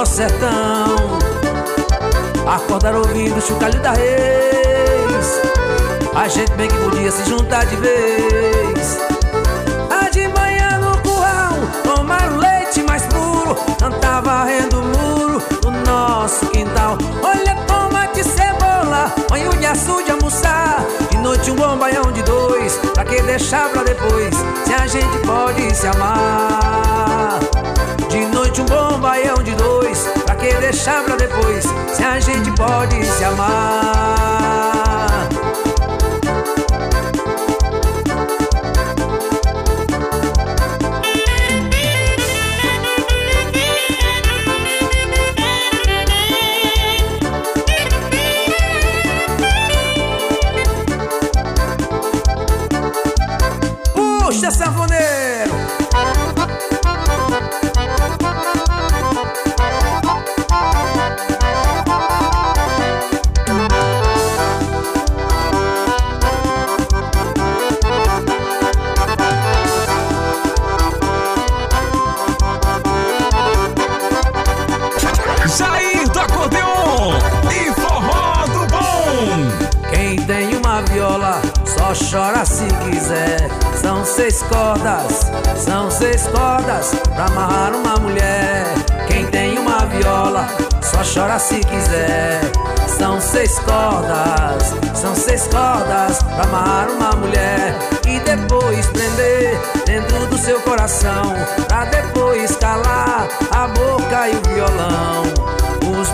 nosso sertão. Acordar ouvindo o chocalho da reis, a gente bem que podia se juntar de vez. De manhã no curral, tomar o leite mais puro, cantar varrendo o muro do nosso quintal. Olha, tomate, cebola, põe o de açude almoçar. De noite um bom baião de dois, pra que deixar pra depois, se a gente pode se amar. De noite um bom baião de dois, pra que deixar pra depois, se a gente pode se amar. Puxa, sanfoneiro! Jair do acordeon e forró do bom. Quem tem uma viola só chora se quiser. São 6 cordas pra amarrar uma mulher. Quem tem uma viola só chora se quiser. São 6 cordas pra amarrar uma mulher. E depois prender dentro do seu coração, pra depois calar a boca e o violão. Os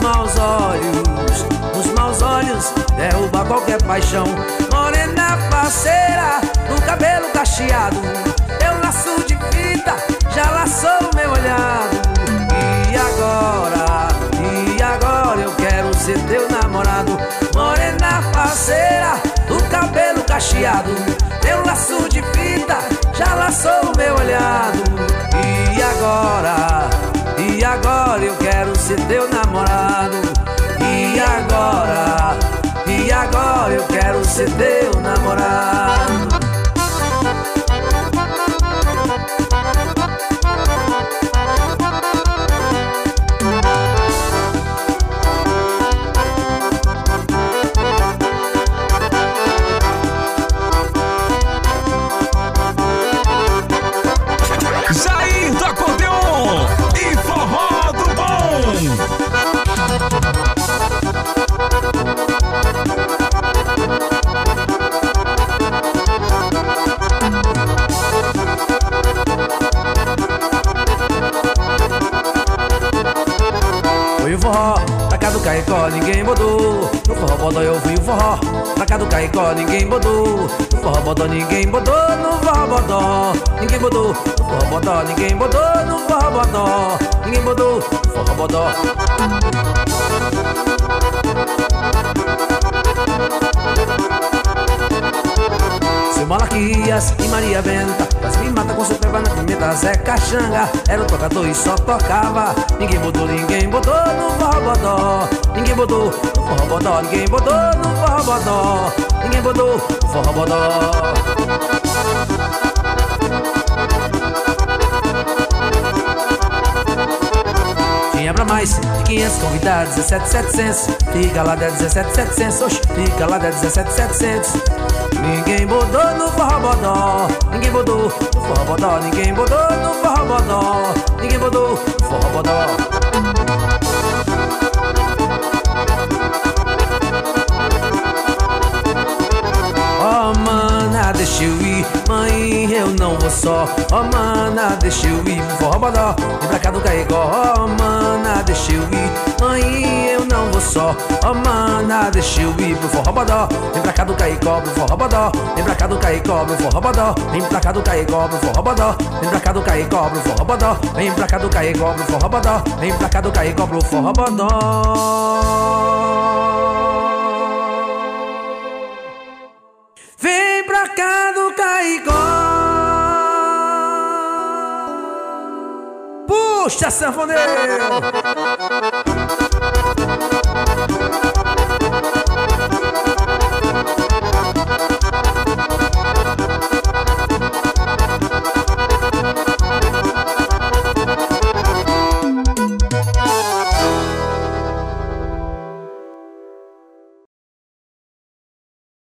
maus olhos derruba qualquer paixão. Morena faceira, no cabelo cacheado, teu laço de fita já laçou meu olhado. E agora eu quero ser teu namorado. Morena faceira, no cabelo cacheado, teu laço de fita já laçou meu olhado. E agora eu quero ser teu namorado. E agora eu quero ser teu namorado. Jair do acordeon e forró do bom. Foi o forró, pra cá do Caicó ninguém botou. No forró bodó eu fui o forró, pra cá do Caicó ninguém botou. No forró bodó ninguém botou, no forró bodó ninguém botou. No forró bodó ninguém botou, no forró bodó ninguém botou. No forró bodó. Seu Malaquias e Maria Benta quase me mata com seu pé na pimenta. Zé Caxanga era o tocador e só tocava. Ninguém botou no forró bodó. Ninguém botou no forró bodó. Ninguém botou no forró bodó. Ninguém botou no forró bodó. Tinha pra mais de 500 convidados, 17.700. Fica lá de 17.700. Oxe, fica lá de 17.700. Ninguém botou no forró bodó. Ninguém botou no forró bodó. Ninguém botou no forró bodó. Ninguém botou no forró bodó. Oh, mana, deixa eu ir, mãe, eu não vou só. Oh, mana, deixa eu ir pro forró bodó. Vem pra cá do Caicó. Oh, mana, deixa eu ir, mãe, eu não vou só. Oh, mana, deixa eu ir pro forró bodó. Vem pra cá do Caicó, pro forró bodó. Vem pra cá do Caicó, pro forró bodó. Vem pra cá do Caicó, pro forró bodó. Vem pra cá do Caicó, pro forró bodó. Vem pra cá do Caicó, pro forró bodó. Vem pra cá do Caicó, pro forró bodó. Vem pra cá do Caicó. Puxa, sanfoneiro!